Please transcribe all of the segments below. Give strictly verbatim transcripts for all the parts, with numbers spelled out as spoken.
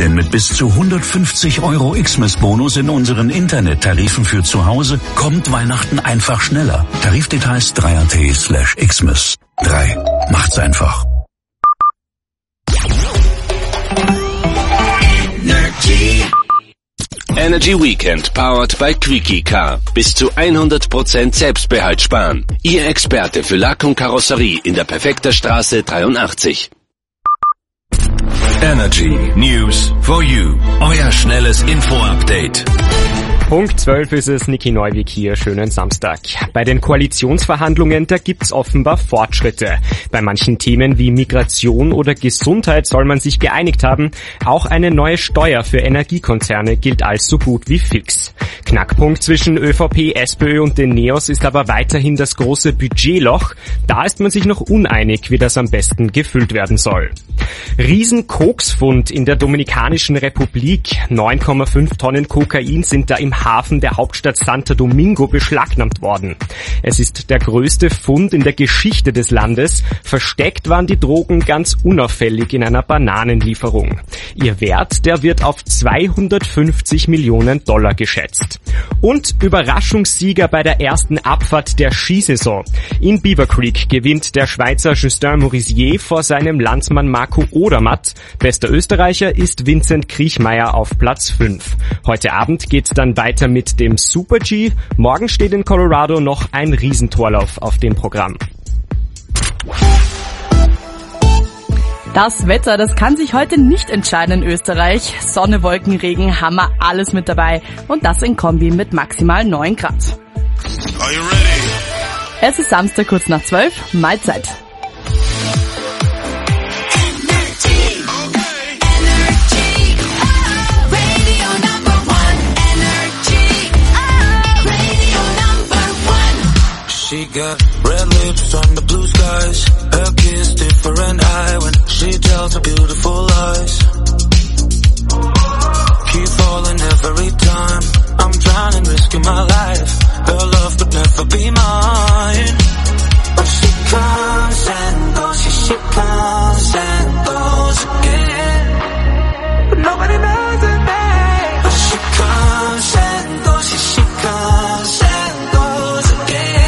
Denn mit bis zu hundertfünfzig Euro Xmas-Bonus in unseren Internettarifen für zu Hause kommt Weihnachten einfach schneller. Tarifdetails drei punkt at slash Xmas. drei. Macht's einfach. Energy Weekend powered by Quickie Car. Bis zu hundert Prozent Selbstbehalt sparen. Ihr Experte für Lack und Karosserie in der Perfekterstraße dreiundachtzig. Energy News for You. Euer schnelles Info-Update. Punkt zwölf ist es, Niki Neuwig hier, schönen Samstag. Bei den Koalitionsverhandlungen, da gibt's offenbar Fortschritte. Bei manchen Themen wie Migration oder Gesundheit soll man sich geeinigt haben. Auch eine neue Steuer für Energiekonzerne gilt als so gut wie fix. Knackpunkt zwischen ÖVP, SPÖ und den Neos ist aber weiterhin das große Budgetloch. Da ist man sich noch uneinig, wie das am besten gefüllt werden soll. Riesen-Koksfund in der Dominikanischen Republik. neun Komma fünf Tonnen Kokain sind da im Hafen der Hauptstadt Santo Domingo beschlagnahmt worden. Es ist der größte Fund in der Geschichte des Landes. Versteckt waren die Drogen ganz unauffällig in einer Bananenlieferung. Ihr Wert, der wird auf zweihundertfünfzig Millionen Dollar geschätzt. Und Überraschungssieger bei der ersten Abfahrt der Skisaison. In Beaver Creek gewinnt der Schweizer Justin Morisier vor seinem Landsmann Marco Odermatt. Bester Österreicher ist Vincent Kriechmeier auf Platz fünf. Heute Abend geht's dann weiter mit dem Super-G. Morgen steht in Colorado noch ein Riesentorlauf auf dem Programm. Das Wetter, das kann sich heute nicht entscheiden in Österreich. Sonne, Wolken, Regen, haben wir alles mit dabei. Und das in Kombi mit maximal neun Grad. Are you ready? Es ist Samstag kurz nach zwölf, Mahlzeit. She got red lips on the blue skies. Her kiss different eye when she tells her beautiful lies. Keep falling every time. I'm drowning, risking my life. Her love could never be mine. But she comes and goes, she, she comes and goes again. But nobody knows her name. But she comes and goes, she, she comes and goes again.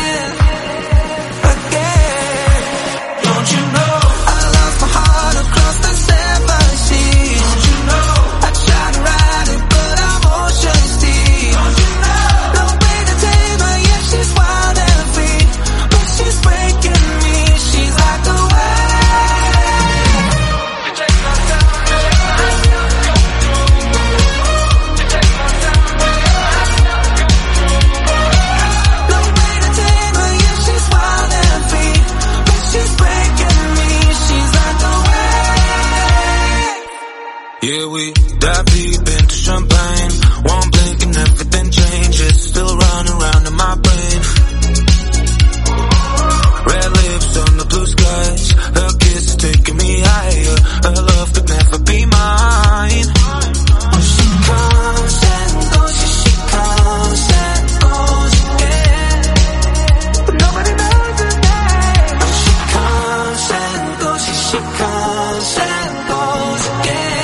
Yeah, we dive deep into champagne. One blink and everything changes. Still running around in my brain. Red lips on the blue skies. Her kiss is taking me higher. Her love could never be mine. She comes and goes, she, she comes and goes again. But nobody knows her name. She comes and goes, she, she comes and goes again.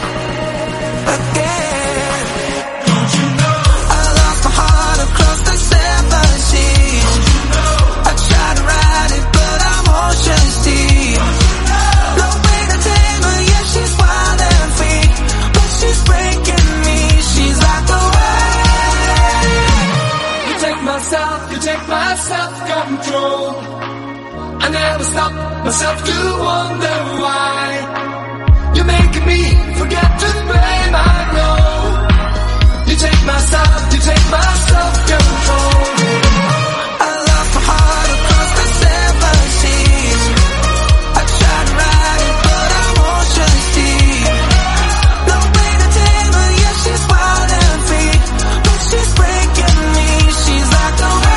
Self-control. I never stop myself to wonder why you're making me forget to blame. I know you take my self, you take my self-control. I lost my heart across the seven seas. I tried to write it, but I'm ocean's deep. No way to tame her, yeah, she's wild and free, but she's breaking me. She's like a wave.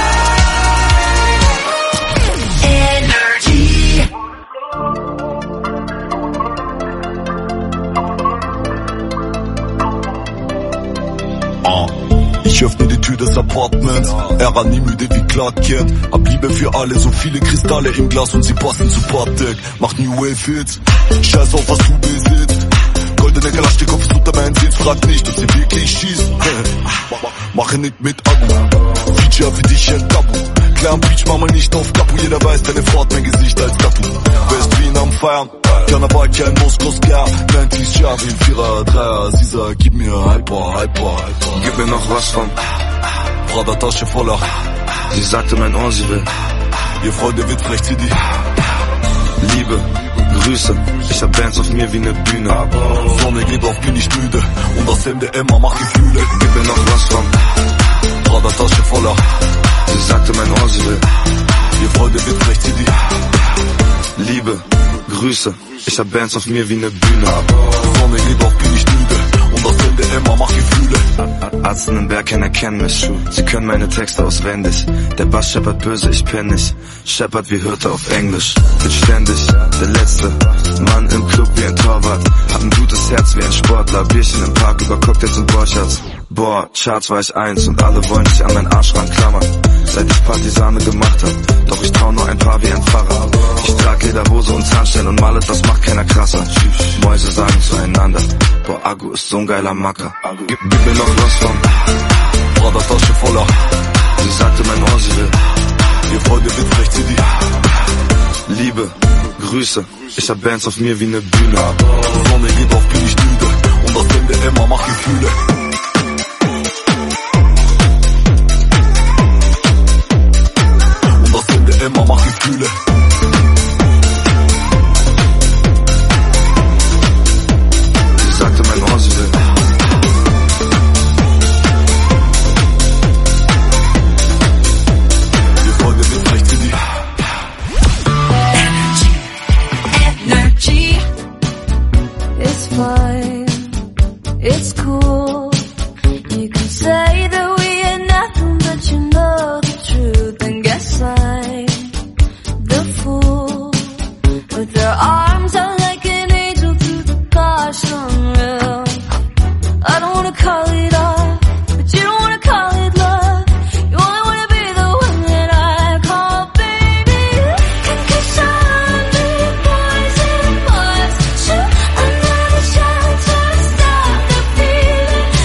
Ich öffne die Tür des Apartments, er war nie müde wie Clark Kent. Hab Liebe für alle, so viele Kristalle im Glas und sie passen zu Patek. Mach New Wave Hits, scheiß auf was du besitzt. Goldene Kalaschnikow ist unter grad nicht, dass sie wirklich schießen. Mache nicht mit Abu, Feature für dich ein Tabu. Klar am Beach, mach mal nicht auf Kapu. Jeder weiß, deine Frau hat mein Gesicht als Tattoo. West Wien am Feiern, Karneval, kein Moskowsker. neunzig Jahre wie ein Vierer, Dreier. Sie sagt, gib mir Hyper, Hyper, Hyper. Gib mir noch was von Prada Tasche voller. Sie sagte mein Ohr, sie will. Ihr Freunde wird frech, zieh die Liebe, Grüße, ich hab Bands auf mir wie ne Bühne. Sonne geht auf, bin ich müde. Und das M D M macht Gefühle. Gib mir noch was von Prada Tasche voller. Sie sagte mein Ohr, sie will. Ihr Freunde wird frech, zieh die Liebe, Grüße, ich hab Bands auf mir wie ne Bühne. Sonne geht auf, bin ich müde. Und das M D M macht Gefühle. Arzten im Berg, keiner kennt mich. Sie können meine Texte auswendig. Der Bass scheppert böse, ich penn nicht. Scheppert wie Hirte auf Englisch. Bin ständig der Letzte. Mann im Club wie ein Torwart. Hab ein gutes Herz wie ein Sportler. Bierchen im Park über Cocktails und Borchards. Boah, Charts war ich eins und alle wollen sich an meinen Arsch ranklammern. Seit ich Partisane gemacht hab, doch ich trau nur ein paar wie ein Pfarrer. Ich trag Lederhose und Zahnstellen und male, das macht keiner krasser. Mäuse sagen zueinander, boah, Agu ist so ein geiler Macker. Gib, gib mir noch was von Prada Tasche voller. Sie sagte mein Ohr, sie will. Ihr Freunde wird frech, zieh die Liebe, Grüße, ich hab Bands auf mir wie ne Bühne. Sonne geht auf, bin ich müde. Und das M D M macht Gefühle. Immer mach Gefühle. Sie sagte mein Ohr, sie will. Ihr Freunde wird frech, zieh die Energy, energy. It's fine, it's cool. You can say that we are nothing, but you know the truth. And guess I with their arms out like an angel to the gosh unreal. I don't wanna call it off, but you don't wanna call it love. You only wanna be the one that I call baby. Cause I'm the boys and boys. Shoot another shot to stop the feeling.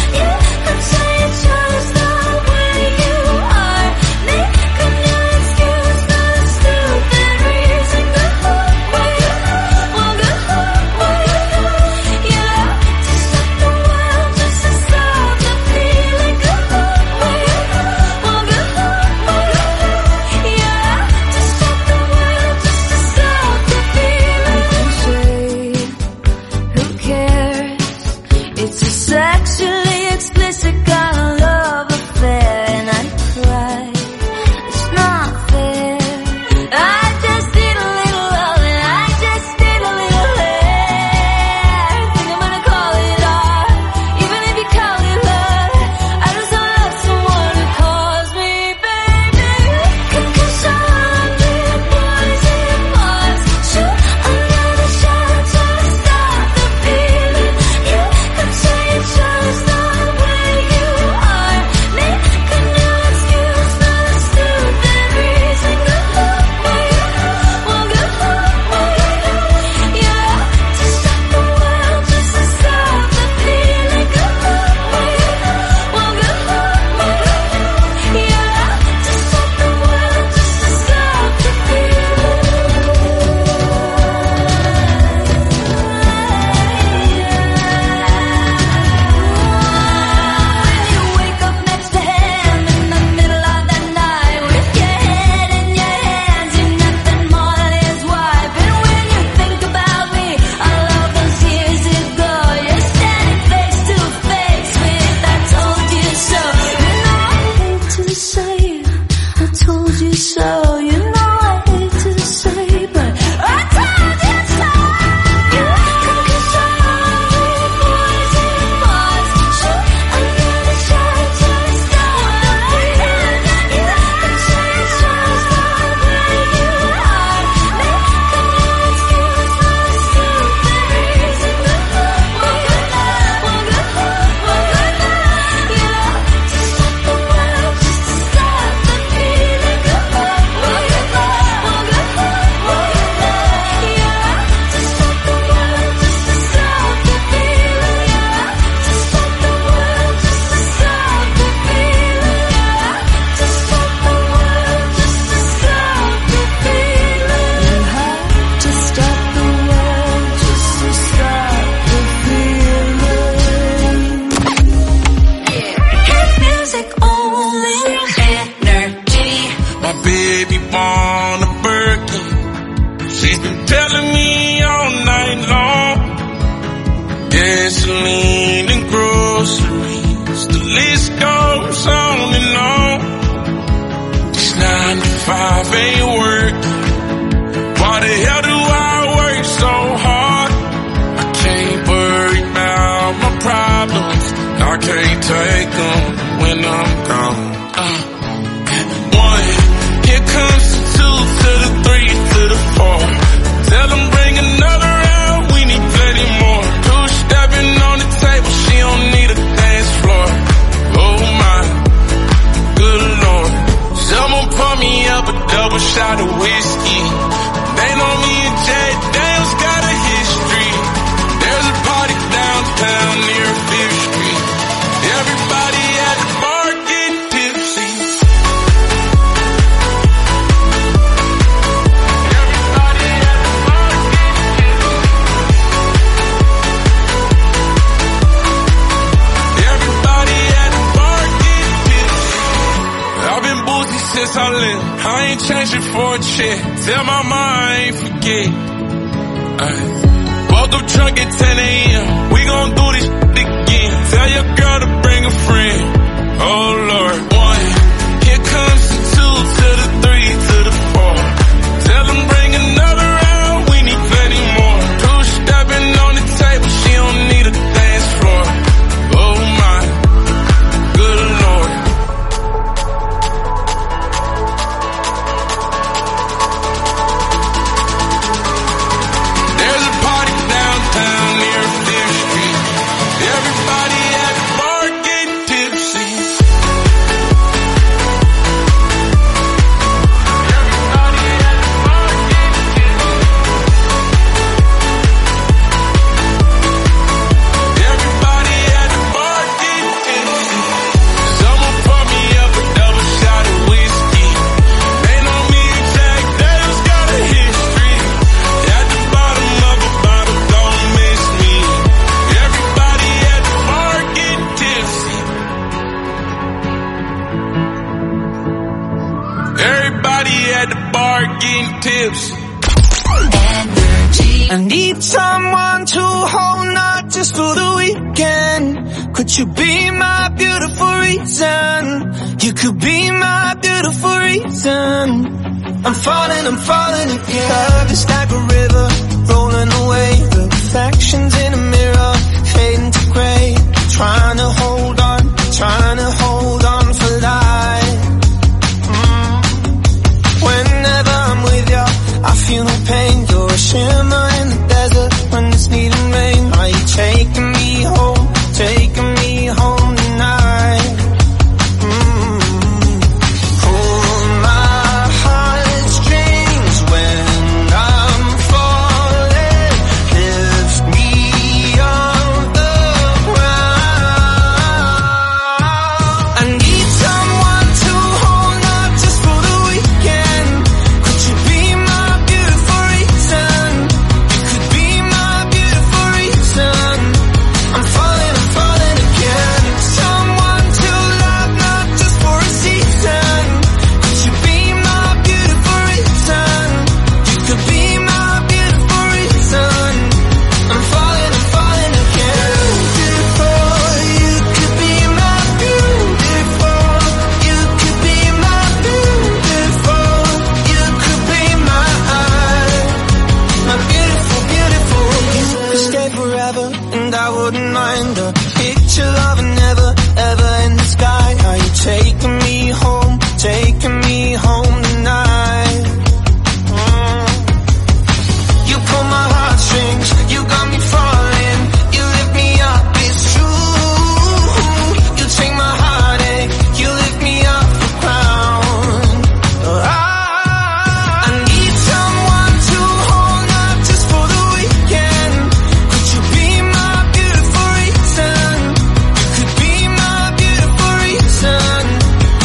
take them when I'm gone. Uh, one, here comes the two to the three to the four. Tell them bring another round, we need plenty more. Two stepping on the table, she don't need a dance floor. Oh my, good lord. Someone pour me up a double shot of whiskey. They know me and Jay Dale's got a history. There's a party downtown near Fifth Street. Everybody at the bar getting tipsy. Everybody at the bar getting tipsy. Everybody at the bar getting tipsy. I've been boozy since I left. I ain't changing for a check. Tell my mom I ain't forget. Ay. Woke up drunk at ten a.m. We gon' do this shit again. Tell your girl to bring a friend. Oh Lord. One, here comes the two to the three to the four. Tell them bring another round, we need plenty more. Two stepping on the table, she don't need a dance floor. Oh my, good lord. There's a party downtown near Fifth Street. Everybody at the bar getting tipsy. Everybody at the bar getting tipsy. Everybody at the bar getting tipsy. Someone pour me up a double shot of whiskey. They know me and Jack Dale's got a history. At the bottom of a bottle, don't miss me. Everybody at the bar getting tipsy. Everybody at the bar getting tipsy. I need someone to hold, not just for the weekend. Could you be my beautiful reason? You could be my beautiful reason. I'm falling, I'm falling again. Love is like a river, rolling away. The reflections in a mirror, fading to gray. Trying to hold on, trying to hold on for life. Mm. Whenever I'm with you, I feel no pain. You're a shimmer in the desert when it's needing rain. Are you taking me home, taking me home tonight? Mm. Pull my heartstrings when I'm falling. Lift me off the ground. I need someone to hold, not just for the weekend. Could you be my beautiful reason? You could be my beautiful reason. I'm falling, I'm falling again. Someone to love, not just for a season. Could you be my beautiful reason? You could be my beautiful reason. I'm falling, I'm falling again. Beautiful, you could be my beautiful. You could be my beautiful. You could be my my beautiful, beautiful. You could stay forever, and I wouldn't mind a picture of a never, ever in the sky. Are you taking me home, taking me home tonight? Mm. You pull my heartstrings, you got me falling. You lift me up, it's true. You take my heartache, you lift me off the ground. I, I need someone to hold, not just for the weekend. Could you be my beautiful reason? You could be my beautiful reason.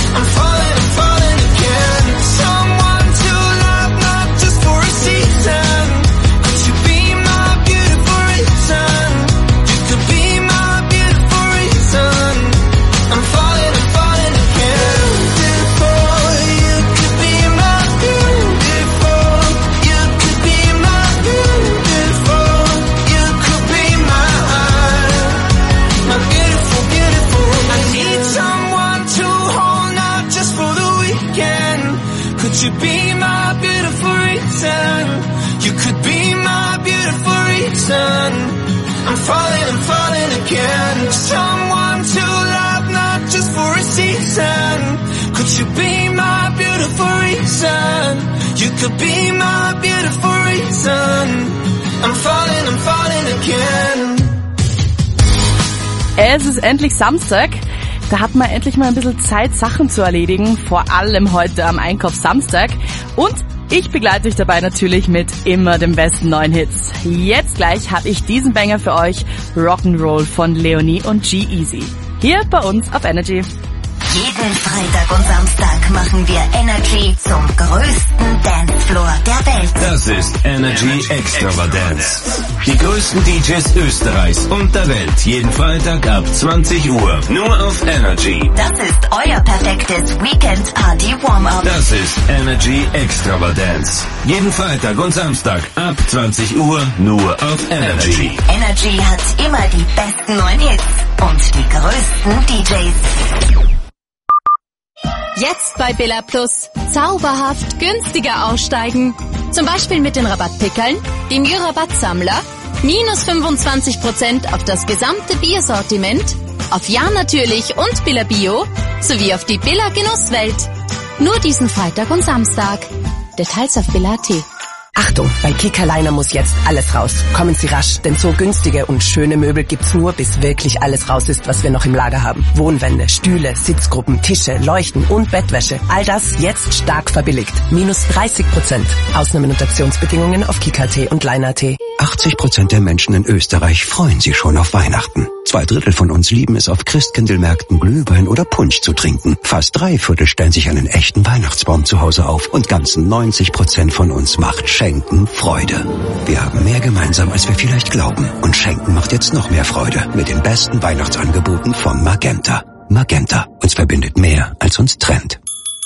to be my beautiful reason. I'm falling, I'm falling again. Es ist endlich Samstag. Da hat man endlich mal ein bisschen Zeit, Sachen zu erledigen. Vor allem heute am Einkaufssamstag. Und ich begleite euch dabei natürlich mit immer den besten neuen Hits. Jetzt gleich habe ich diesen Banger für euch. Rock'n'Roll von Leonie und G-Eazy. Hier bei uns auf Energy. Jeden Freitag und Samstag machen wir Energy zum größten Dancefloor der Welt. Das ist Energy Extravagance. Die größten D Js Österreichs und der Welt. Jeden Freitag ab zwanzig Uhr. Nur auf Energy. Das ist euer perfektes Weekend Party Warm-Up. Das ist Energy Extravagance. Jeden Freitag und Samstag ab zwanzig Uhr. Nur auf Energy. Energy hat immer die besten neuen Hits und die größten D Js. Jetzt bei Billa Plus zauberhaft günstiger aussteigen. Zum Beispiel mit den Rabattpickeln, dem Jü-Rabattsammler, minus fünfundzwanzig Prozent auf das gesamte Biersortiment, auf Ja natürlich und Billa Bio, sowie auf die Billa Genusswelt. Nur diesen Freitag und Samstag. Details auf Billa punkt at. Achtung, bei Kick Alleiner muss jetzt alles raus. Kommen Sie rasch, denn so günstige und schöne Möbel gibt's nur, bis wirklich alles raus ist, was wir noch im Lager haben. Wohnwände, Stühle, Sitzgruppen, Tische, Leuchten und Bettwäsche. All das jetzt stark verbilligt. Minus dreißig Prozent. Ausnahmen und Aktionsbedingungen auf Kick punkt at und Leiner punkt at. achtzig Prozent der Menschen in Österreich freuen sich schon auf Weihnachten. Zwei Drittel von uns lieben es, auf Christkindlmärkten Glühwein oder Punsch zu trinken. Fast drei Viertel stellen sich einen echten Weihnachtsbaum zu Hause auf. Und ganzen neunzig Prozent von uns macht Schenken Freude. Wir haben mehr gemeinsam, als wir vielleicht glauben. Und Schenken macht jetzt noch mehr Freude mit den besten Weihnachtsangeboten von Magenta. Magenta. Uns verbindet mehr, als uns trennt.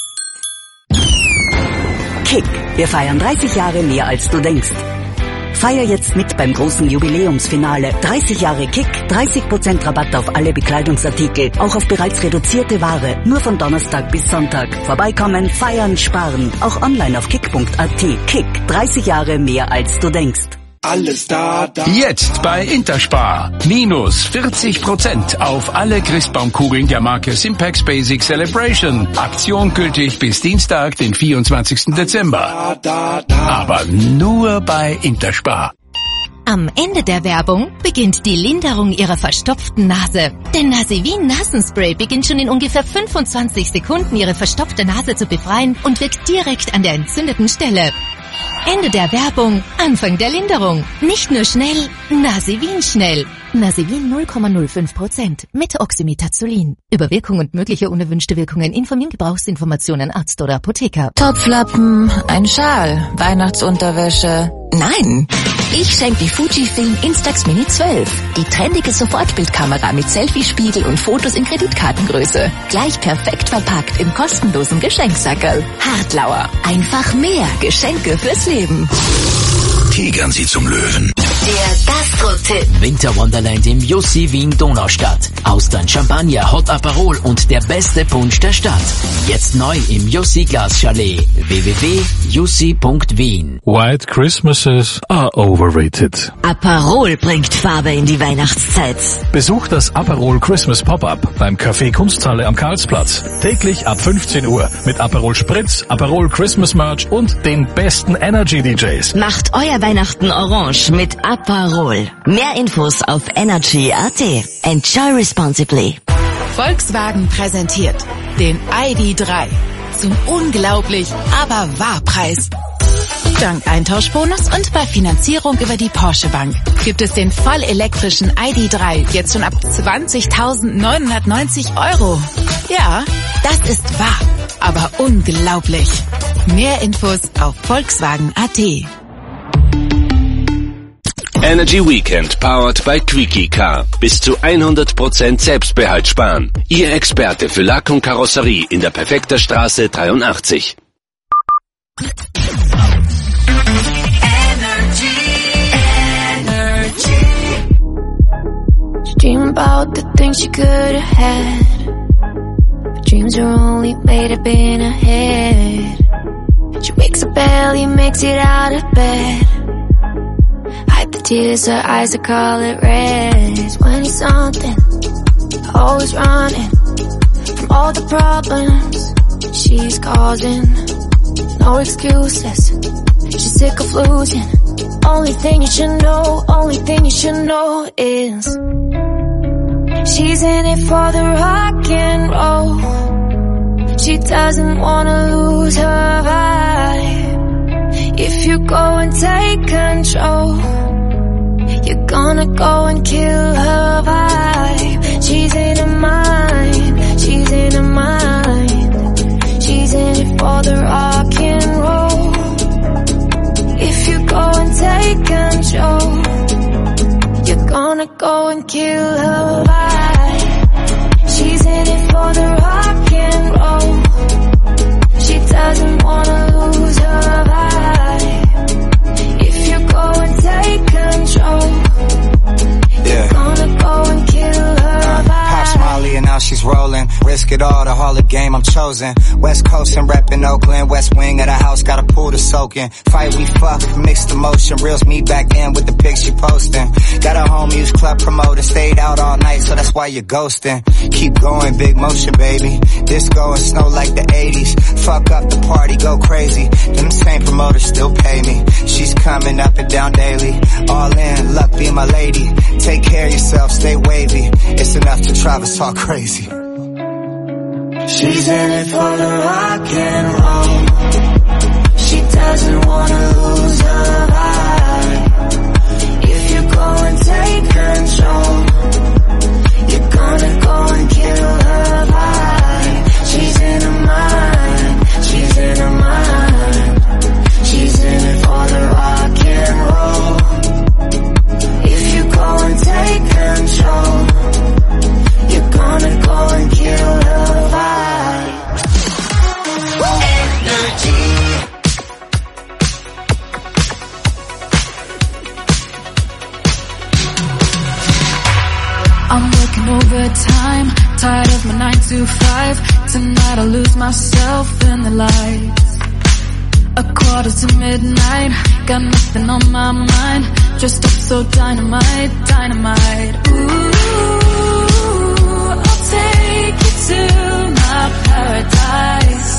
Kick. Wir feiern dreißig Jahre mehr, als du denkst. Feier jetzt mit beim großen Jubiläumsfinale. dreißig Jahre Kick, dreißig Prozent Rabatt auf alle Bekleidungsartikel, auch auf bereits reduzierte Ware. Nur von Donnerstag bis Sonntag. Vorbeikommen, feiern, sparen. Auch online auf kick punkt at. Kick, dreißig Jahre mehr als du denkst. Alles da, da. Jetzt bei Interspar. Minus vierzig Prozent auf alle Christbaumkugeln der Marke Simpex Basic Celebration. Aktion gültig bis Dienstag, den vierundzwanzigsten Dezember. Da, da, da. Aber nur bei Interspar. Am Ende der Werbung beginnt die Linderung Ihrer verstopften Nase. Denn Nasivin Nasenspray beginnt schon in ungefähr fünfundzwanzig Sekunden Ihre verstopfte Nase zu befreien und wirkt direkt an der entzündeten Stelle. Ende der Werbung, Anfang der Linderung. Nicht nur schnell, Nasivin schnell. Nasivin null Komma null fünf Prozent mit Oxymetazolin. Über Wirkung und mögliche unerwünschte Wirkungen informieren Gebrauchsinformationen Arzt oder Apotheker. Topflappen, ein Schal, Weihnachtsunterwäsche. Nein, ich schenke die Fujifilm Instax Mini zwölf. Die trendige Sofortbildkamera mit Selfie-Spiegel und Fotos in Kreditkartengröße. Gleich perfekt verpackt im kostenlosen Geschenksackerl. Hartlauer. Einfach mehr Geschenke fürs Leben. Tigern Sie zum Löwen. Der Gastro-Tipp. Winter Wonderland im Jussi Wien Donaustadt. Austern, Champagner, Hot Aperol und der beste Punsch der Stadt. Jetzt neu im Jussi Glas Chalet. w w w punkt jussi punkt wien. White Christmases are overrated. Aperol bringt Farbe in die Weihnachtszeit. Besuch das Aperol Christmas Pop-Up beim Café Kunsthalle am Karlsplatz. Täglich ab fünfzehn Uhr mit Aperol Spritz, Aperol Christmas Merch und den besten Energy D Js. Macht euer Weihnachten orange mit Aperol. Mehr Infos auf energy punkt at. Enjoy responsibly. Volkswagen präsentiert den I D drei zum unglaublich, aber wahr Preis. Dank Eintauschbonus und bei Finanzierung über die Porsche Bank gibt es den vollelektrischen I D drei jetzt schon ab zwanzigtausendneunhundertneunzig Euro. Ja, das ist wahr, aber unglaublich. Mehr Infos auf volkswagen punkt at. Energy Weekend powered by Quickie Car. Bis zu hundert Prozent Selbstbehalt sparen. Ihr Experte für Lack und Karosserie in der Perfekter Straße dreiundachtzig. Dream about the things you could have had, but dreams are only made up in her head. She wakes up early, makes it out of bed, hide the tears, her eyes, I call it red. twenty something, always running from all the problems she's causing. no excuses. She's sick of losing. Only thing you should know, only thing you should know is she's in it for the rock and roll. She doesn't wanna lose her vibe. If you go and take control, you're gonna go and kill her vibe. She's in her mind, she's in her mind. She's in it for the rock and roll. If you go and take control, you're gonna go and kill her vibe. She's in it for the rock and roll. She doesn't wanna lose her vibe. If you go and take control, you're gonna go and kill her vibe. Pop Molly and now she's rolling. Risk it all, the harlot game I'm chosen. West Coast and reppin' Oakland. West wing of the house, got a pool to soak in. Fight we fuck, mixed emotion. Reels me back in with the pics she posting. Got a home use club promoter. Stayed out all night, so that's why you're ghosting. Keep going, big motion, baby. Disco and snow like the eighties. Fuck up the party, go crazy. Them same promoters still pay me. She's coming up and down daily. All in, luck be my lady. Take care of yourself, stay wavy. It's enough to drive us all crazy. She's in it for the rock and roll. She doesn't wanna lose her vibe. If you go and take control, you're gonna go and kill her vibe. She's in her mind, she's in her mind. She's in it for the rock and roll. If you go and take control, you're gonna go and kill her vibe. Energy. I'm working overtime, tired of my nine to five. Tonight I'll lose myself in the lights. A quarter to midnight, got nothing on my mind. Dressed up so dynamite, dynamite. Ooh, I'll take you to my paradise.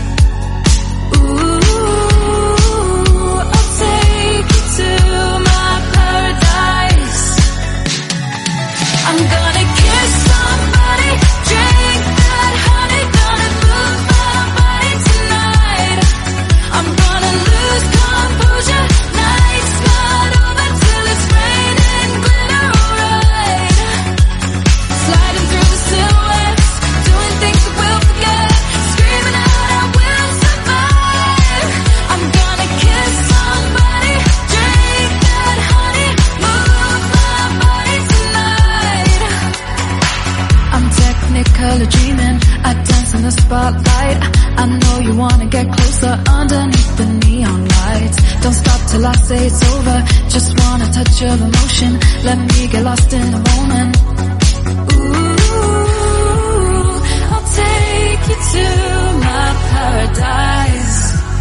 Ooh, I'll take you to my paradise. I'm gonna kiss somebody, drink that honey, gonna move my body tonight. I'm gonna lose composure, night's not over till it's raining glitter, alright. Sliding through the silhouettes, doing things that we'll forget, screaming out I will survive. I'm gonna kiss somebody, drink that honey, move my body tonight. I'm technically dreaming, I dance in the spotlight. I know you wanna get closer underneath the neon lights. Don't stop till I say it's over, just wanna touch your emotion. Let me get lost in the moment. Ooh, I'll take you to my paradise.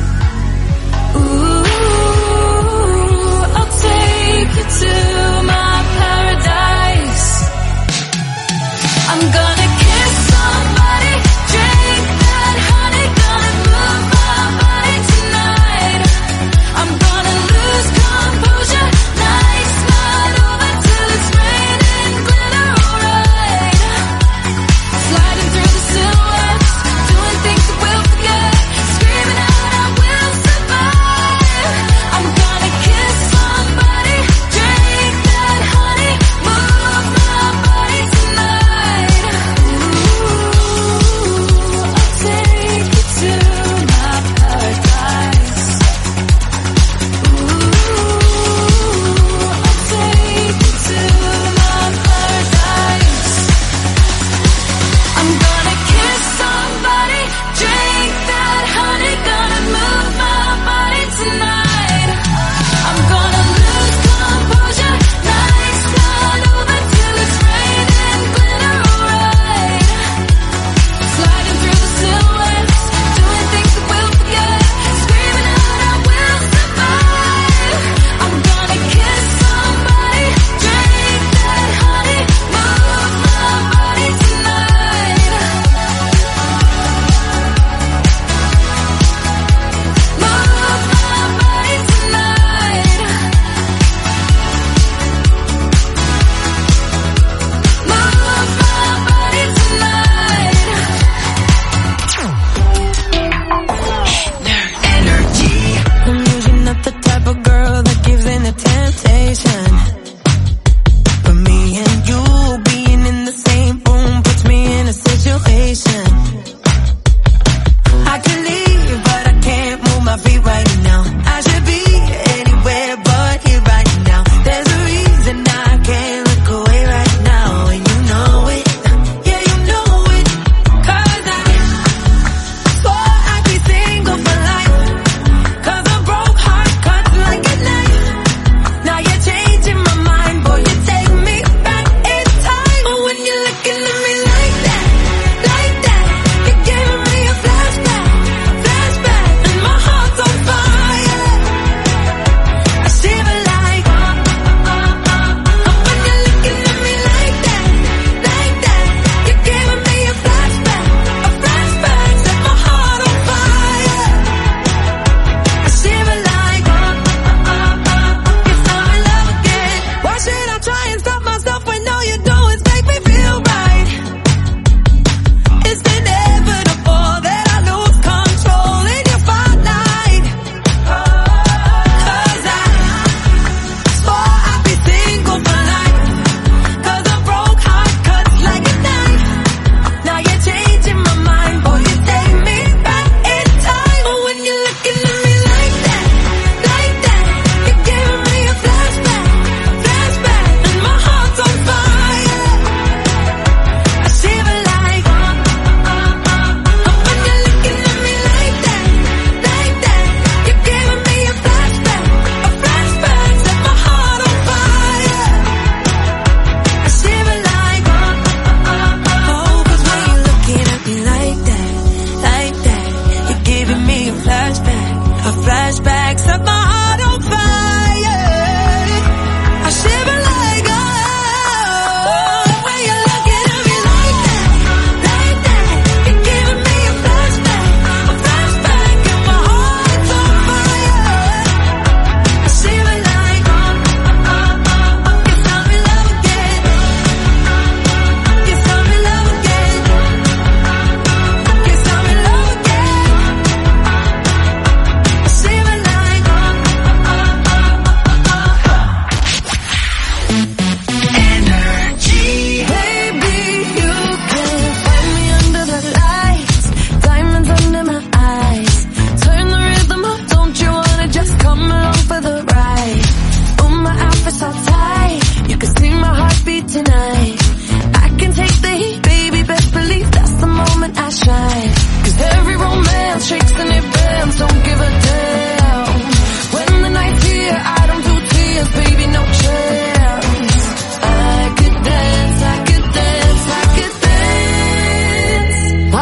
Ooh, I'll take you to my paradise. I'm gonna kiss somebody, drink that honey, gonna move my body tonight. I'm gonna lose composure, night's not over till it's raining glitter, alright. Sliding through the silhouettes, doing things that we'll forget, screaming out I will survive. I'm gonna kiss somebody, drink that honey, move my body tonight.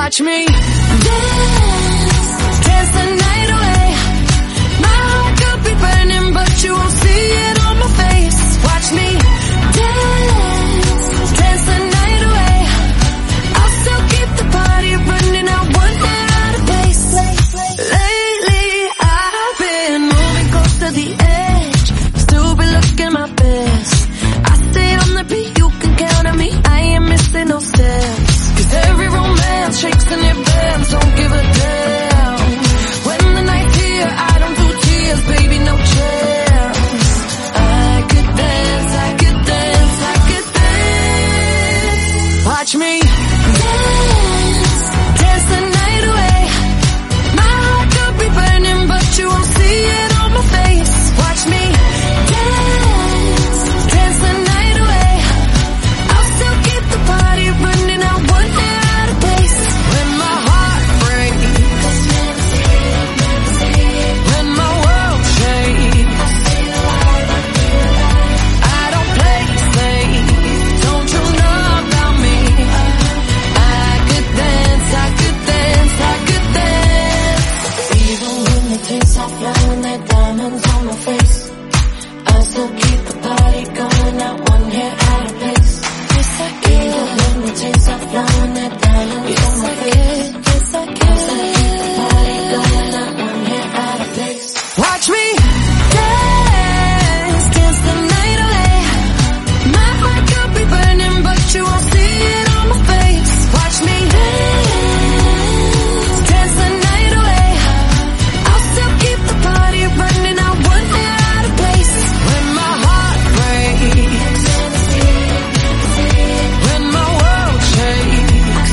Watch me dance, dance the night away. My heart could be burning, but you won't see it on my face. Watch me dance, dance the night away. I'll still keep the party running. I want it out of place. Lately I've been moving close to the edge, still be looking my best. I stay on the beat, you can count on me. I ain't missing no steps. Cause every romance shakes in your bands, don't give a damn. When the night's here, I don't do tears, baby, no chance. I could dance, I could dance, I could dance. Watch me dance, dance the night away. My heart could be burning, but you won't see it on my face. Watch me dance, dance the night away. I'll still keep the party running. I want it out of place. When my heart breaks, when my world shakes, I don't play safe. Don't you know about me? I could dance, I could dance, I could dance. Even when the tears are flowing, they're diamonds on my face, I still keep the party going. I want it out of place. Yes, I can. Even when the tears are flowing, they're diamonds on my face. Yes, I can. I still keep the party going. I want it out of place. Watch me dance, dance the night away. My heart could be burning, but you won't see it on my face. Watch me dance, dance the night away. I'll still keep the party running. I want it out of place. When my heart breaks, when my world shakes,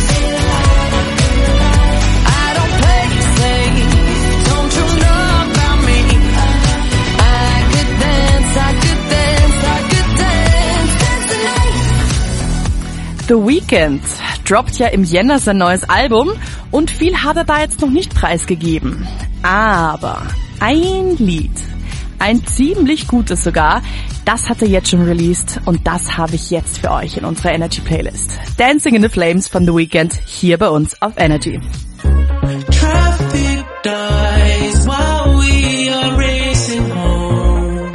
I don't play safe. Don't you know about me? I could dance, I could dance, I could dance, dance the night. The Weeknd droppt ja im Jänner sein neues Album und viel hat er da jetzt noch nicht preisgegeben. Aber ein Lied, ein ziemlich gutes sogar, das hat er jetzt schon released und das habe ich jetzt für euch in unserer Energy Playlist. Dancing in the Flames von The Weeknd hier bei uns auf Energy. Traffic dies while we are racing home.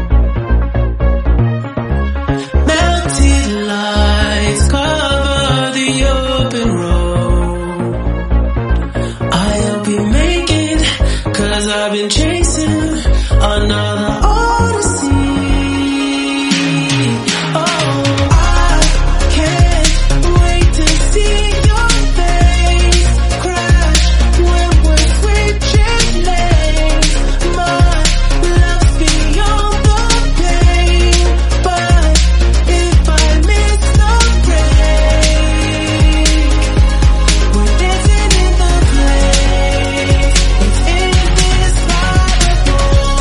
Mounted lights cover the open road. I'll be making, cause I've been chasing another odyssey. Oh, I can't wait to see your face crash when we're switching lanes. My love's beyond the pain, but if I miss the break, we're dancing in the place. It's indescribable.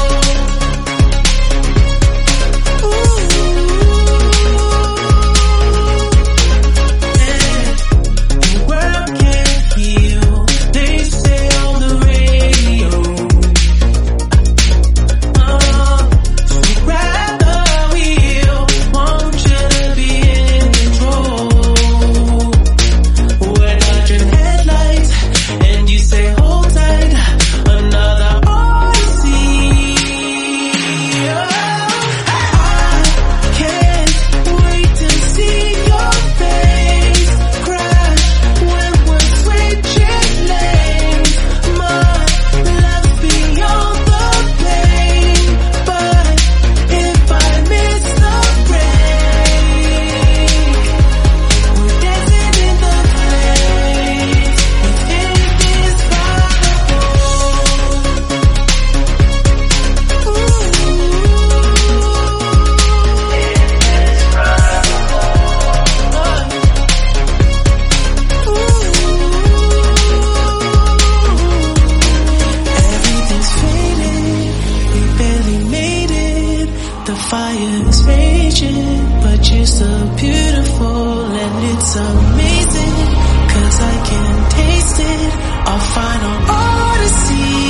it's amazing, cause I can taste it, our final odyssey.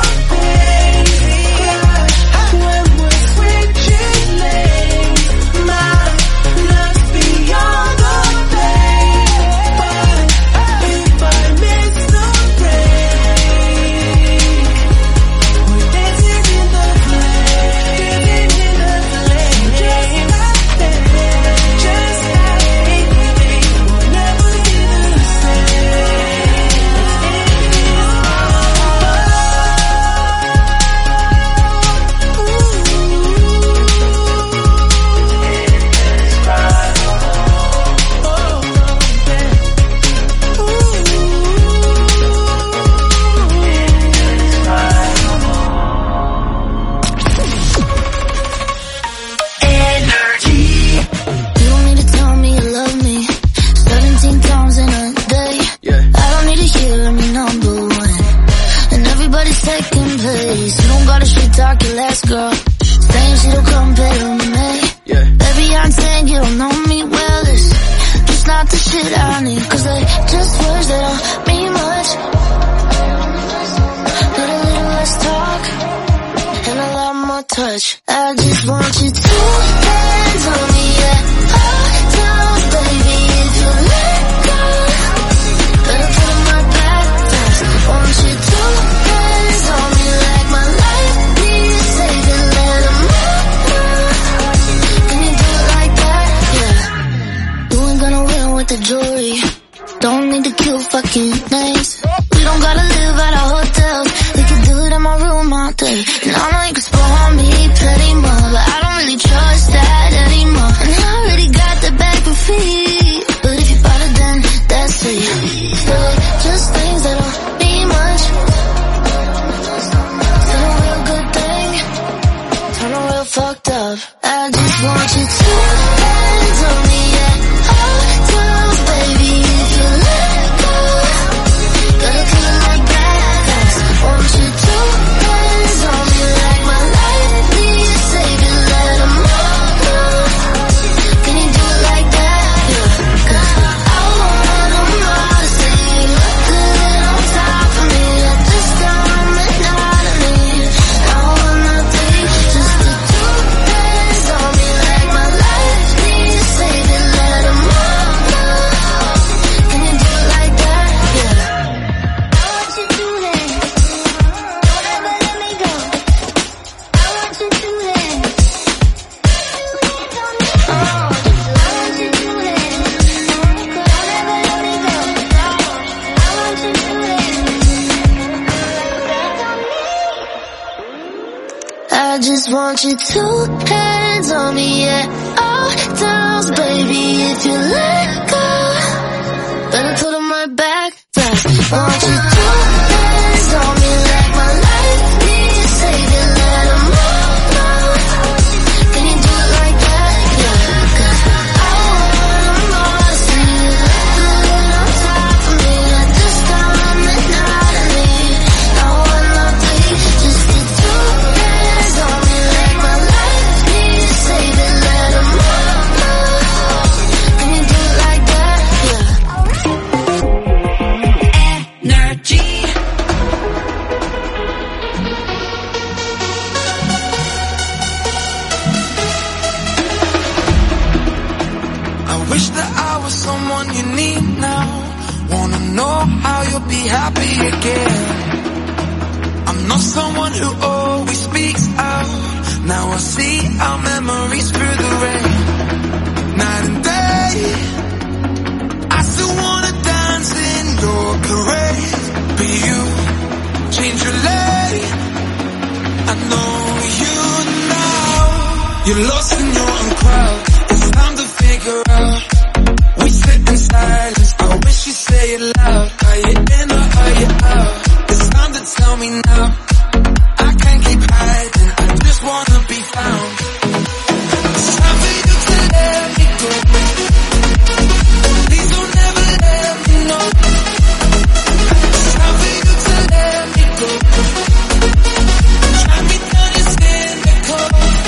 My that I need. Cause they just words that don't mean much. But a little less talk and a lot more touch. I just want you to hands on me, yeah. Hold down, baby, if you let go. Better put my back first. Want you to hands on me like my life needs saving. Let them know. Can you do it like that? Yeah. You ain't gonna win with the jewelry. Don't need to kill fucking names. We don't gotta live at a hotel. We can do it in my room all day. And I know you can spoil me plenty more, but I don't really trust that anymore. And I already got the bag for free. But if you bought it, then that's it. So just things that don't mean much. Turn a real good thing, turn a real fucked up. I just want you to hands on me, yeah. Hold down, baby, if you let go. Gotta feel it like that. Want you to hands on me like my life needs saving. Let them know. Can you do it like that? Yeah. Cause I wanna know to see you look good on top of me. At this time and not of me. I wanna be just the two hands on me like my life needs saving. Let them know. Can you do it like that? Yeah. I want you to hands. Don't ever let me go. I want you to hands. Oh, I want you to hands. Don't ever let me go. I want you to hands. I just want you two hands on me, yeah. All downs, baby, if you let go. Better put them right back fast. Want you two hands on me like my life needs saving. Let them know. Can you do it like that? Yeah. Cause I wanna know to see you look good on top of me. At this time and not of me. I wanna be just the two hands on me like my life needs saving. Let them know. Can you do it like that? Yeah. Energy. I wish that I was someone you need now. Wanna know how you'll be happy again. I'm not someone who always speaks out. Now I see our memories through the rain. Night and day, I still wanna dance in your parade. But you change your lane. I know you now. You're lost in your own crowd. It's time to figure out. We sit in silence. I wish you say it loud. Are you in or are you out? It's time to tell me now. I can't keep hiding. I just wanna be found. It's time for you to let me go. Please don't ever let me know. It's time for you to let me go. Drag me down your cynical.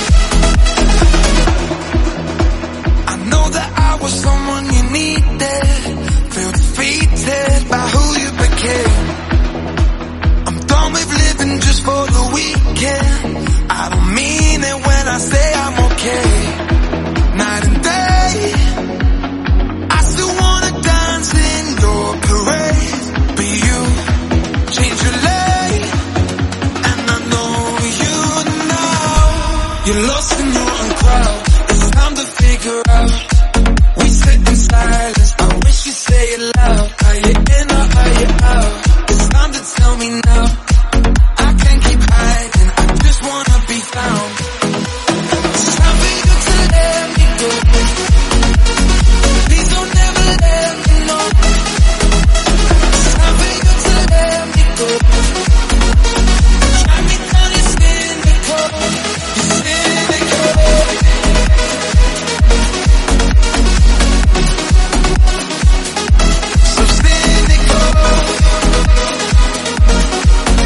I know that I was someone you needed. Feel defeated by who you became. I'm done with living just for the weekend. I don't mean it when I say I'm okay. Night and day, I still wanna dance in your parade. But you change your lane, and I know you now. You're lost in your own crowd. It's time to figure out. We sit in silence. I wish you say it loud. Are you in or are you out? It's time to tell me now. I can't keep hiding. I just wanna be found. It's time for you to let me go. Please don't ever let me know. It's time for you to let me go. Drag me down your cynical. Your cynical. So cynical.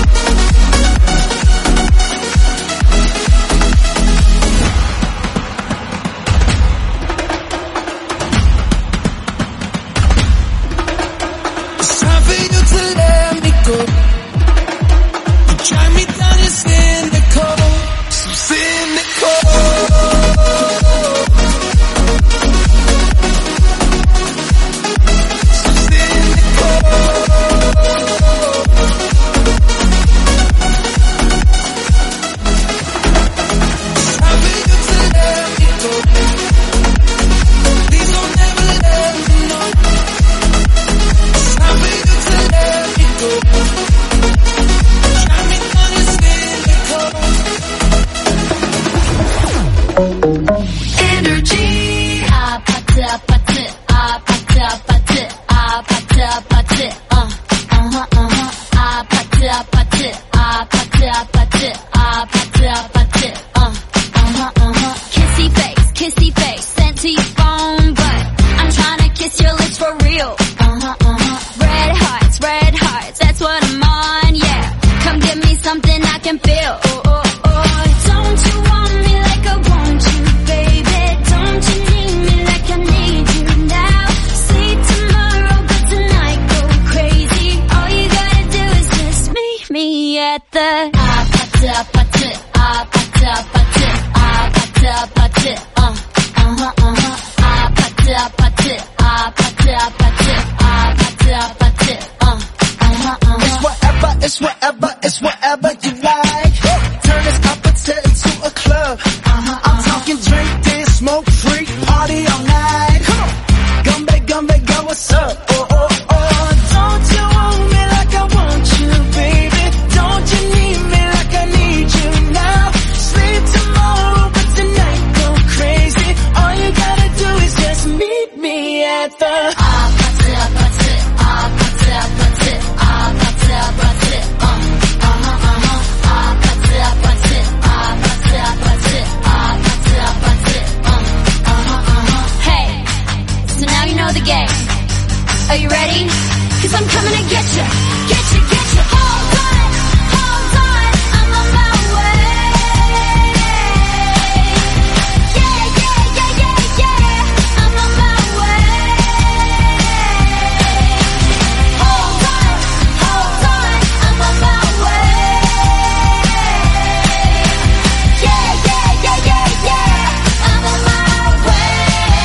kissy face sent to your phone, but I'm trying to kiss your lips for real. Uh-huh, uh-huh. Red hearts, red hearts, that's what I'm on, yeah. Come give me something I can feel. Oh, oh, oh. Don't you want me like I want you, baby? Don't you need me like I need you now? See tomorrow, but tonight go crazy. All you gotta do is just meet me at the ah-pa-ta, pa-ta, ah-pa-ta, pa-ta, ah-pa-ta, pa-ta, uh, uh-huh, uh-huh. Ah-pa-ta, pa-ta, ah-pa-ta, pa-ta, ah-pa-ta, pa-ta, uh, uh-huh, uh-huh. It's whatever, it's whatever, it's whatever you like. Turn this opposite into a club. Uh-huh, I'm talking drink, dance, smoke, freak, party all night. Come on, gumbe, gumbe, go, what's up? Oh, oh, oh. Don't you want me like I want you, baby? Don't you need me like I need you now? Sleep tomorrow, but tonight go crazy. All you gotta do is just meet me at the ah-pa-ta, pa-ta, ah-pa-ta, pa-ta, ah-pa-ta, pa-ta, uh, uh-huh, uh-huh. Ah-pa-ta, pa-ta, ah-pa-ta, pa-ta, ah-pa-ta, pa-ta, uh, uh-huh, uh-huh. Hey, so now you know the game. Are you ready? 'Cause I'm coming to get you, get you, get you. Hold on, hold on, I'm on my way. Yeah, yeah, yeah, yeah, yeah, I'm on my way. Hold on, hold on, I'm on my way. Yeah, yeah, yeah, yeah, yeah, I'm on my way.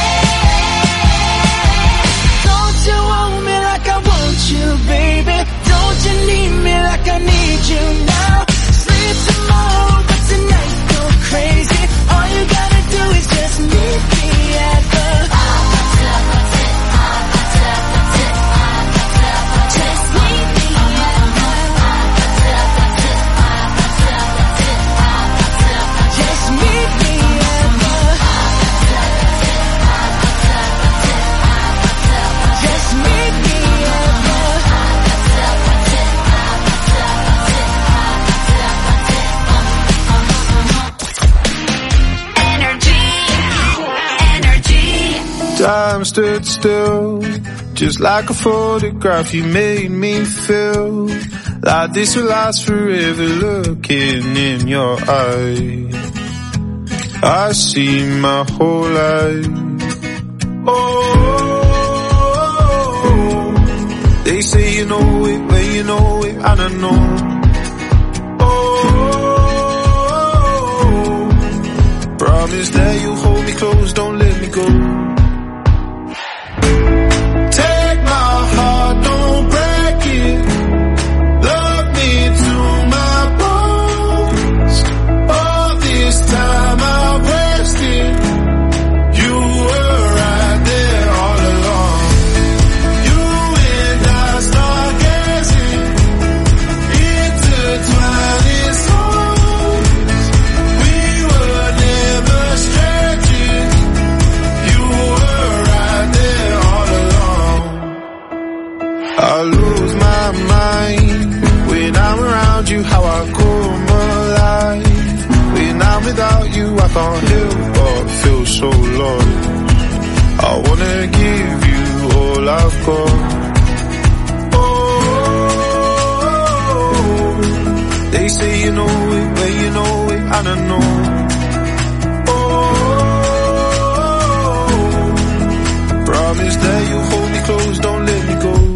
Don't you want me like I want you, baby? Don't you need me like I need you now? Sleep tomorrow, but tonight go crazy. All you gotta do is just meet me at the ah-pa-ta, pa-ta, ah-pa-ta, pa-ta, ah-pa-ta, pa-ta. Just meet me at the ah-pa-ta, pa-ta, ah-pa-ta, pa-ta, ah-pa-ta, pa-ta. Just meet me at the ah-pa-ta, pa-ta, ah-pa-ta, pa-ta, ah-pa-ta, pa-ta. Just meet me at the ah-pa-ta, pa-ta, ah-pa-ta, pa-ta, Time stood still, just like a photograph. You made me feel like this will last forever. Looking in your eyes, I see my whole life. Oh, they say you know it, but you know it, I don't know. Oh, promise that you'll hold me close, don't let me go. Take my heart, don't break it. Love me to my bones. All this time I've wasted. You were right there all along. You and I start gazing, intertwining souls. We were never strangers. You were right there all along. I lose my mind when I'm around you, how I come alive. When I'm without you, I can't help but feel so lost. I wanna give you all I've got. Oh, they say you know it, but you know it, I don't know. Oh, promise that you'll hold me close, don't let me go.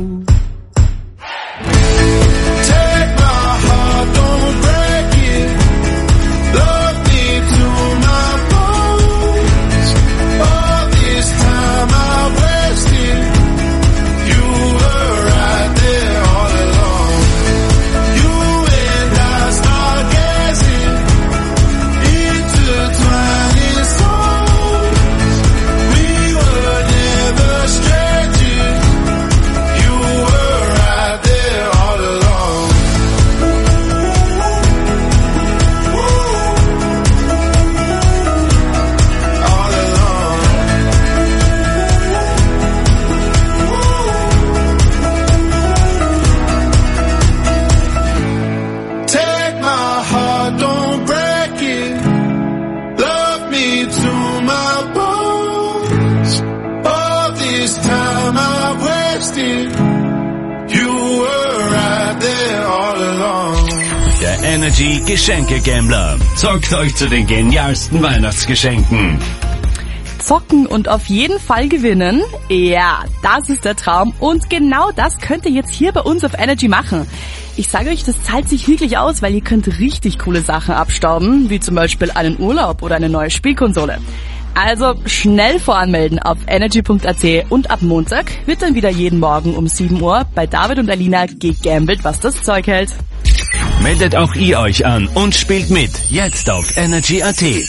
Take my heart, don't break it. Love me to my bones. All this time I wasted. You were right there all along. You and I start gazing, Energy Geschenke-Gambler. Zockt euch zu den genialsten Weihnachtsgeschenken. Zocken und auf jeden Fall gewinnen? Ja, das ist der Traum und genau das könnt ihr jetzt hier bei uns auf Energy machen. Ich sage euch, das zahlt sich wirklich aus, weil ihr könnt richtig coole Sachen abstauben, wie zum Beispiel einen Urlaub oder eine neue Spielkonsole. Also schnell voranmelden auf energy punkt a t und ab Montag wird dann wieder jeden Morgen um sieben Uhr bei David und Alina gegambelt, was das Zeug hält. Meldet auch ihr euch an und spielt mit. Jetzt auf energy punkt a t.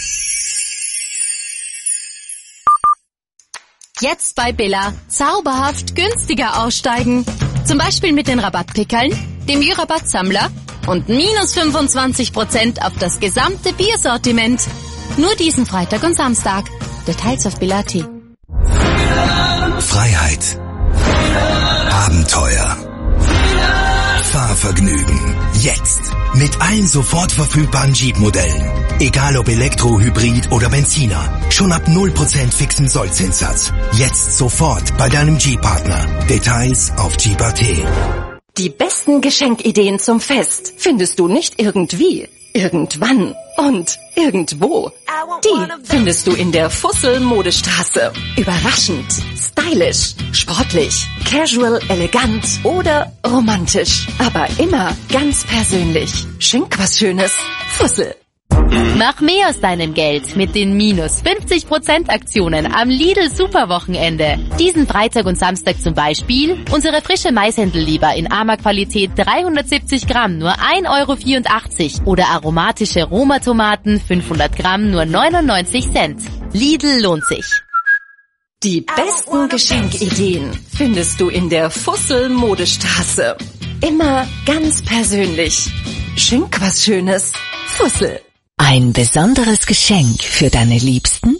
Jetzt bei Billa zauberhaft günstiger aussteigen. Zum Beispiel mit den Rabattpickeln, dem Bierrabattsammler und minus fünfundzwanzig Prozent auf das gesamte Biersortiment. Nur diesen Freitag und Samstag. Details auf Billa punkt a t. Freiheit. Abenteuer. Fahrvergnügen. Jetzt. Mit allen sofort verfügbaren Jeep-Modellen. Egal ob Elektro, Hybrid oder Benziner. Schon ab null Prozent fixen Sollzinssatz. Jetzt sofort bei deinem Jeep-Partner. Details auf Jeep punkt a t. Die besten Geschenkideen zum Fest findest du nicht irgendwie, irgendwann und irgendwo. Die findest du in der Fussel-Modestraße. Überraschend, stylisch, sportlich, casual, elegant oder romantisch. Aber immer ganz persönlich. Schenk was Schönes. Fussel. Mach mehr aus deinem Geld mit den minus fünfzig Prozent Aktionen am Lidl Superwochenende. Diesen Freitag und Samstag zum Beispiel unsere frische Maishändelleber in Ama-Qualität dreihundertsiebzig Gramm nur ein Euro vierundachtzig oder aromatische Roma-Tomaten fünfhundert Gramm nur neunundneunzig Cent. Lidl lohnt sich. Die besten Geschenkideen findest du in der Fussel-Modestraße. Immer ganz persönlich. Schenk was Schönes. Fussel. Ein besonderes Geschenk für deine Liebsten?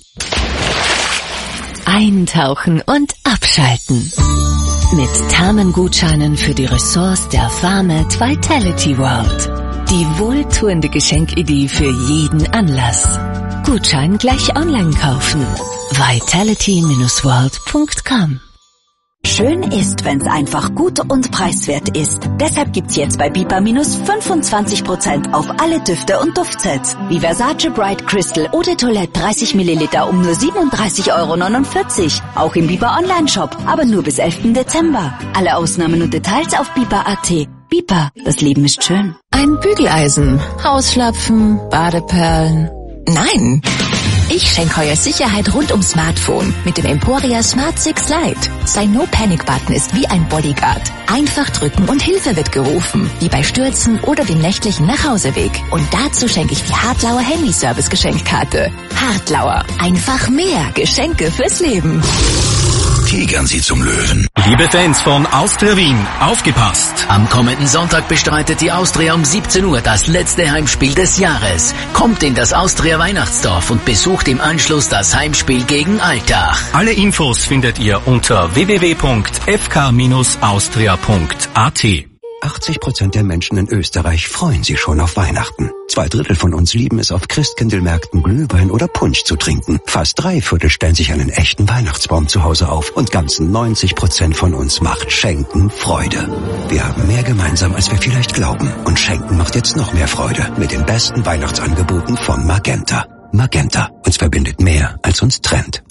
Eintauchen und abschalten. Mit Thermengutscheinen für die Ressorts der Farmet Vitality World. Die wohltuende Geschenkidee für jeden Anlass. Gutschein gleich online kaufen. vitality dash world punkt com. Schön ist, wenn's einfach gut und preiswert ist. Deshalb gibt's jetzt bei Bipa minus fünfundzwanzig Prozent auf alle Düfte und Duftsets. Wie Versace Bright Crystal Eau de Toilette dreißig Milliliter um nur siebenunddreißig Euro neunundvierzig. Auch im Bipa Online-Shop, aber nur bis elften Dezember. Alle Ausnahmen und Details auf Bipa punkt a t. Bipa, das Leben ist schön. Ein Bügeleisen, Hausschlapfen, Badeperlen. Nein! Ich schenke euer Sicherheit rund ums Smartphone mit dem Emporia Smart six Lite. Sein No-Panic-Button ist wie ein Bodyguard. Einfach drücken und Hilfe wird gerufen, wie bei Stürzen oder dem nächtlichen Nachhauseweg. Und dazu schenke ich die Hartlauer Handyservice-Geschenkkarte. Hartlauer, einfach mehr Geschenke fürs Leben. Tigern Sie zum Löwen. Liebe Fans von Austria Wien, aufgepasst! Am kommenden Sonntag bestreitet die Austria um siebzehn Uhr das letzte Heimspiel des Jahres. Kommt in das Austria Weihnachtsdorf und besucht im Anschluss das Heimspiel gegen Altach. Alle Infos findet ihr unter w w w punkt f k dash austria punkt a t. achtzig Prozent der Menschen in Österreich freuen sich schon auf Weihnachten. Zwei Drittel von uns lieben es, auf Christkindlmärkten Glühwein oder Punsch zu trinken. Fast drei Viertel stellen sich einen echten Weihnachtsbaum zu Hause auf. Und ganzen neunzig Prozent von uns macht Schenken Freude. Wir haben mehr gemeinsam, als wir vielleicht glauben. Und Schenken macht jetzt noch mehr Freude mit den besten Weihnachtsangeboten von Magenta. Magenta, uns verbindet mehr, als uns trennt.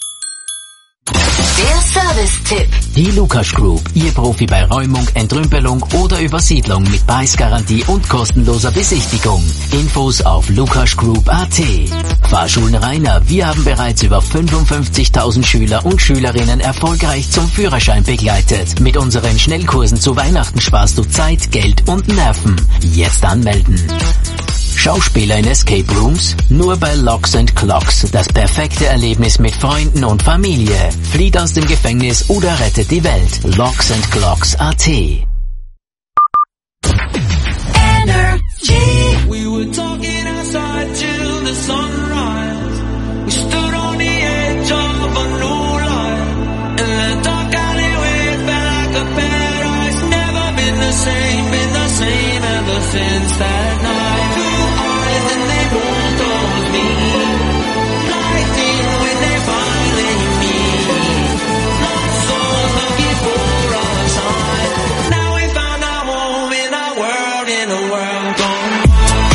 Der Service-Tipp. Die Lukas Group, Ihr Profi bei Räumung, Entrümpelung oder Übersiedlung mit Preisgarantie und kostenloser Besichtigung. Infos auf lukas group punkt a t. Fahrschulen Rainer, wir haben bereits über fünfundfünfzigtausend Schüler und Schülerinnen erfolgreich zum Führerschein begleitet. Mit unseren Schnellkursen zu Weihnachten sparst du Zeit, Geld und Nerven. Jetzt anmelden. Schauspieler in Escape Rooms? Nur bei Locks and Clocks. Das perfekte Erlebnis mit Freunden und Familie. Flieht aus dem Gefängnis oder rettet die Welt. Locks and Clocks punkt a t. Energy. We were talking outside till the sunrise. We stood on the edge of a new life. And the dark alleyway felt like a paradise. Never been the same, been the same ever since that night. Now we found our home in our world, in a world gone.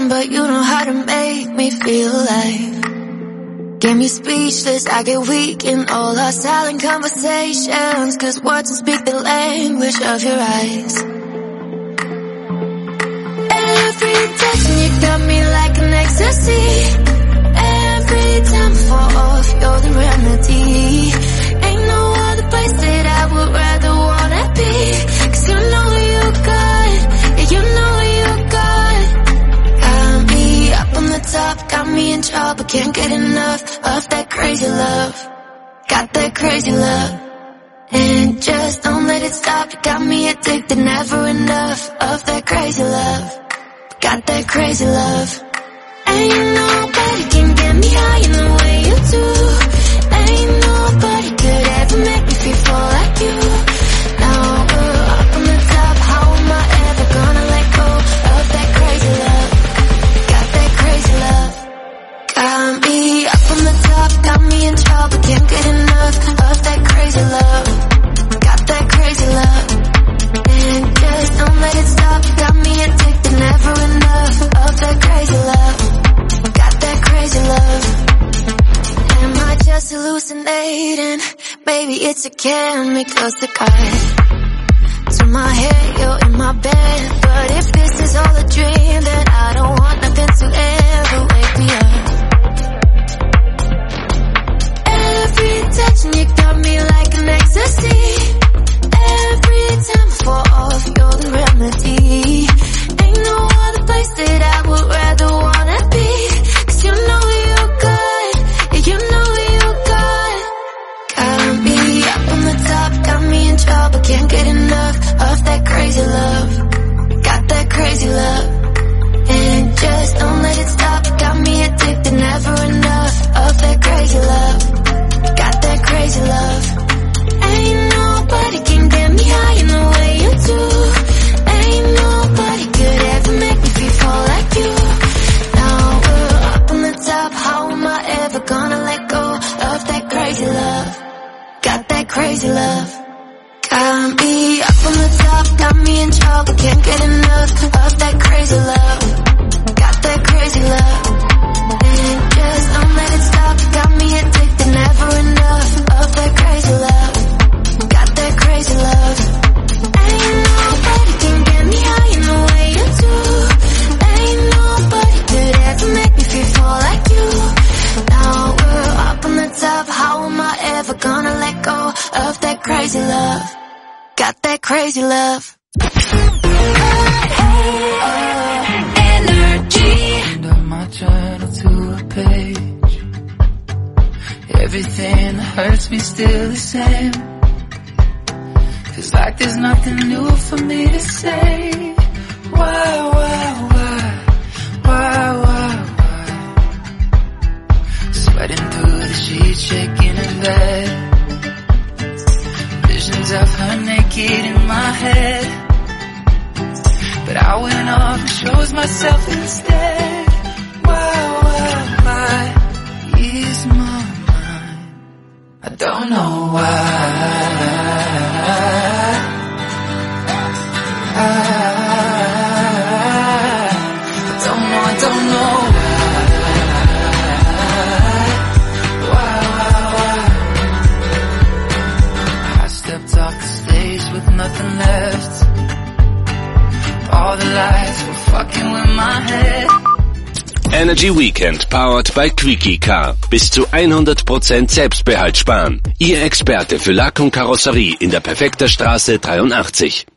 down, but you know how to make me feel alive. Get me speechless, I get weak in all our silent conversations, cause words don't speak the language of your eyes. Every touch and you got me like an ecstasy. Every time I fall off, you're the remedy. Ain't no other place that I would rather wanna be, cause you know you got, yeah, you know you got. Got me up on the top, got me in trouble, can't get enough of that crazy love. Got that crazy love. And just don't let it stop, you got me addicted, never enough of that crazy love. Got that crazy love. Ain't nobody can get me high in the way you do. Ain't nobody could ever make me feel full like you. Now we're up on the top, how am I ever gonna let go of that crazy love? Got that crazy love. Got me up on the top, got me in trouble, can't get enough of that crazy love. Got that crazy love. And just don't let it stop, got me addicted, never enough of that crazy love. Got that crazy love. Am I just hallucinating? Maybe it's a chemical to cut to my head, you're in my bed. But if this is all a dream, then I don't want nothing to ever wake me up. Every touch and you got me like an ecstasy. Every time I fall off, you're the remedy. Ain't no other place that I would rather wanna be, cause you know you got, yeah, you know you got. Got me up on the top, got me in trouble, can't get enough of that crazy love. Got that crazy love. And just don't let it stop, got me addicted, never enough of that crazy love. Got that crazy love. Ain't nobody can get me high in the way you do. Ain't nobody could ever make me feel full like you. Now we're up on the top, how am I ever gonna let go of that crazy love? Got that crazy love. Got me up on the top, got me in trouble, can't get enough of that crazy love. Got that crazy love. And just don't let it stop, got me addicted, never enough of that crazy love. Got that crazy love. Ain't nobody can get me high in the way you do. Ain't nobody could ever make me feel full like you. Now we're up on the top, how am I ever gonna let go of that crazy love? Got that crazy love. Energy. Under my journal to a page. Everything that hurts me still the same. Feels like there's nothing new for me to say. Why, why, why, why, why, why? Sweating through the sheets, shaking in bed. Visions of her naked in my head. But I went off and chose myself instead. Why, why, why is my mind? I don't know why. Nothing left. All the lights were fucking with my head. Energy Weekend powered by Quickie Car. Bis zu hundert Prozent Selbstbehalt sparen. Ihr Experte für Lack und Karosserie in der Perfekter Straße dreiundachtzig.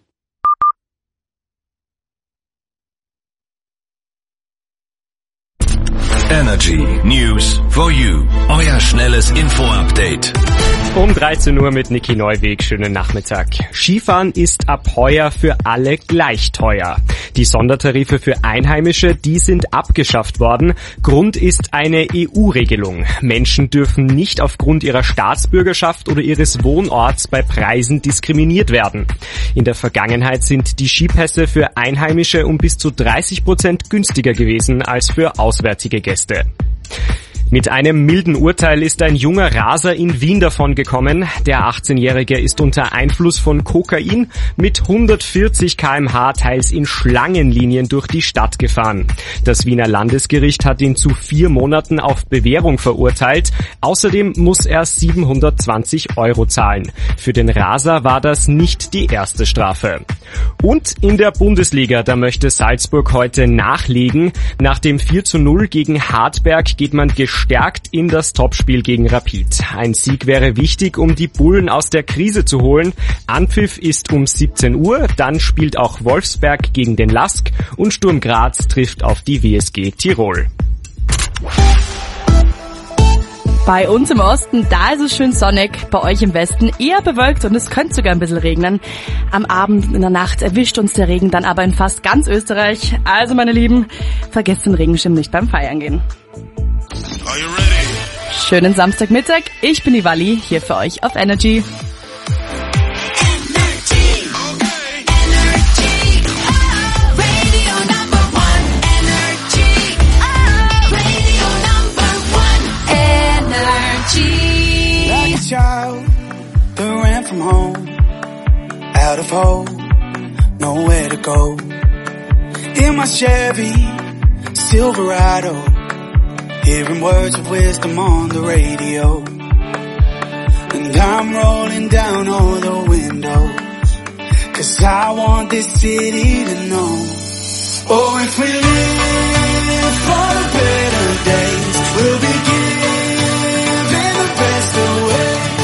Energy News for You. Euer schnelles Info-Update. Um dreizehn Uhr mit Niki Neuweg. Schönen Nachmittag. Skifahren ist ab heuer für alle gleich teuer. Die Sondertarife für Einheimische, die sind abgeschafft worden. Grund ist eine E U-Regelung. Menschen dürfen nicht aufgrund ihrer Staatsbürgerschaft oder ihres Wohnorts bei Preisen diskriminiert werden. In der Vergangenheit sind die Skipässe für Einheimische um bis zu dreißig Prozent günstiger gewesen als für auswärtige Gäste. Mit einem milden Urteil ist ein junger Raser in Wien davongekommen. Der achtzehnjährige ist unter Einfluss von Kokain mit hundertvierzig Kilometer pro Stunde teils in Schlangenlinien durch die Stadt gefahren. Das Wiener Landesgericht hat ihn zu vier Monaten auf Bewährung verurteilt. Außerdem muss er siebenhundertzwanzig Euro zahlen. Für den Raser war das nicht die erste Strafe. Und in der Bundesliga, da möchte Salzburg heute nachlegen. Nach dem vier zu null gegen Hartberg geht man gestärkt in das Topspiel gegen Rapid. Ein Sieg wäre wichtig, um die Bullen aus der Krise zu holen. Anpfiff ist um siebzehn Uhr, dann spielt auch Wolfsberg gegen den Lask und Sturm Graz trifft auf die W S G Tirol. Bei uns im Osten, da ist es schön sonnig, bei euch im Westen eher bewölkt und es könnte sogar ein bisschen regnen. Am Abend, in der Nacht erwischt uns der Regen dann aber in fast ganz Österreich. Also meine Lieben, vergesst den Regenschirm nicht beim Feiern gehen. Schönen Samstagmittag, ich bin die Wally, hier für euch auf Energy. Child that ran from home, out of hope, nowhere to go. In my Chevy Silverado, hearing words of wisdom on the radio. And I'm rolling down all the windows, 'cause I want this city to know. Oh, if we live for the better days, we'll be giving the best away.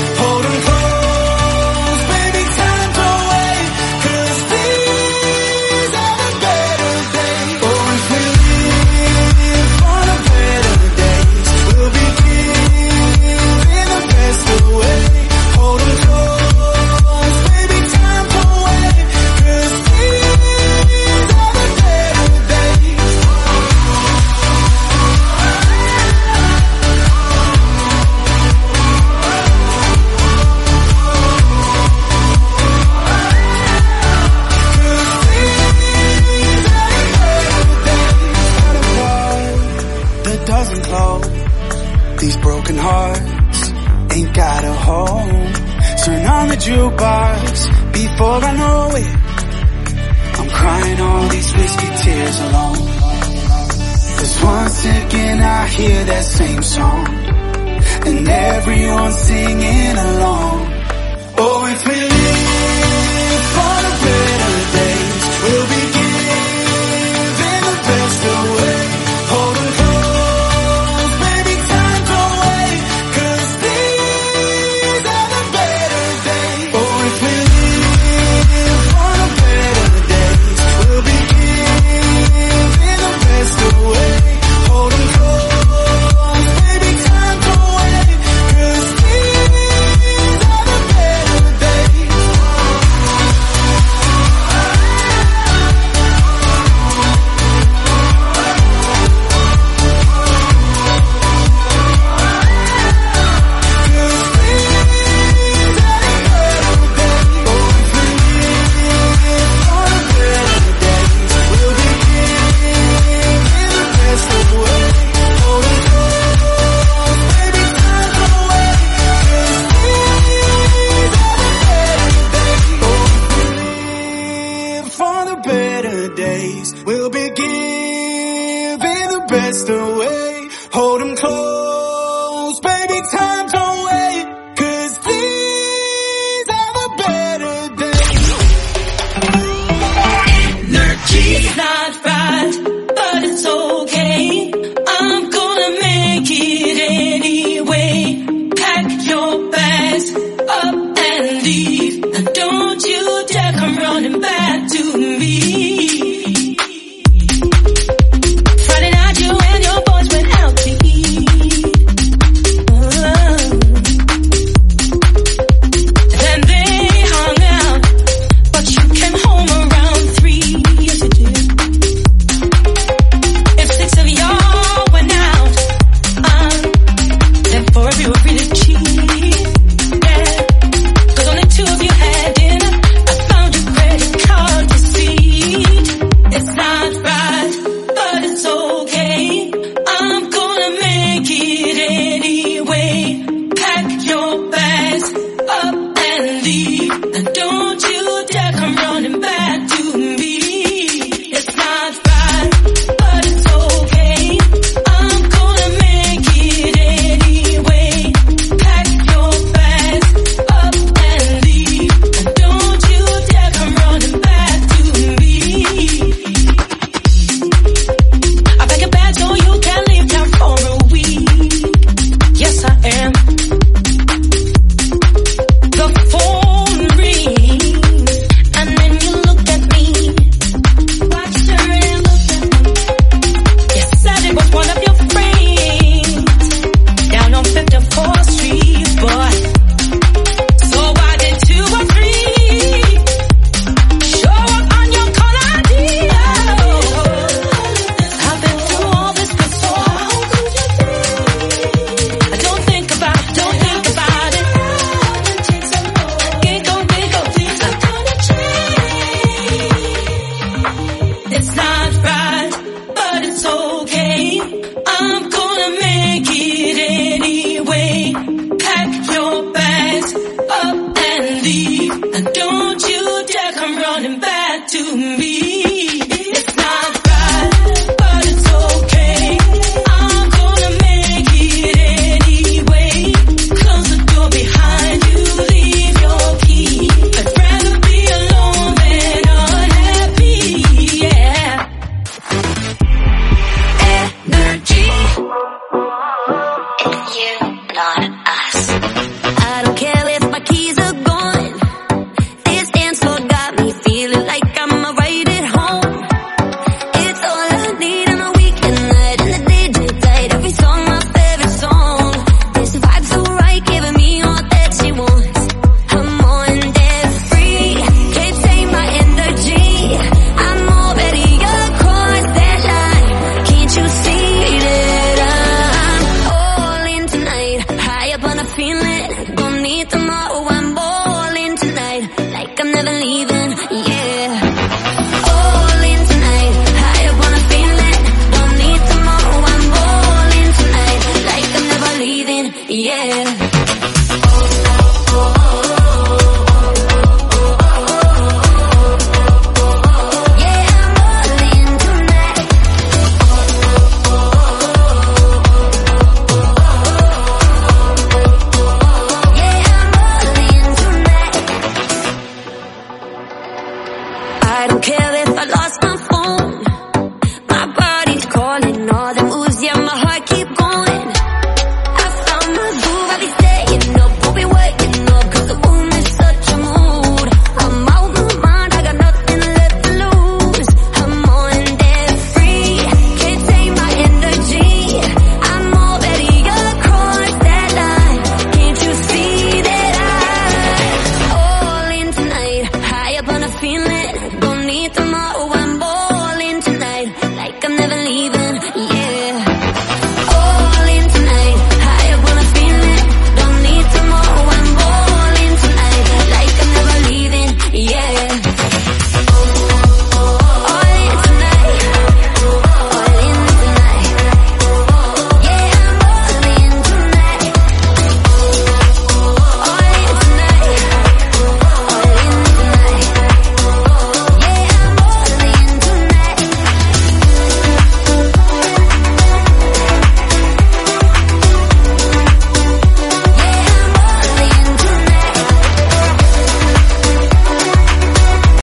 These broken hearts ain't got a home. Turn on the jukebox before I know it. I'm crying all these whiskey tears alone. 'Cause once again I hear that same song, and everyone's singing along. Oh, if we live for the better days, we'll be giving the best away. Hold 'em close. Friday night you and your boys went out to eat. yeah.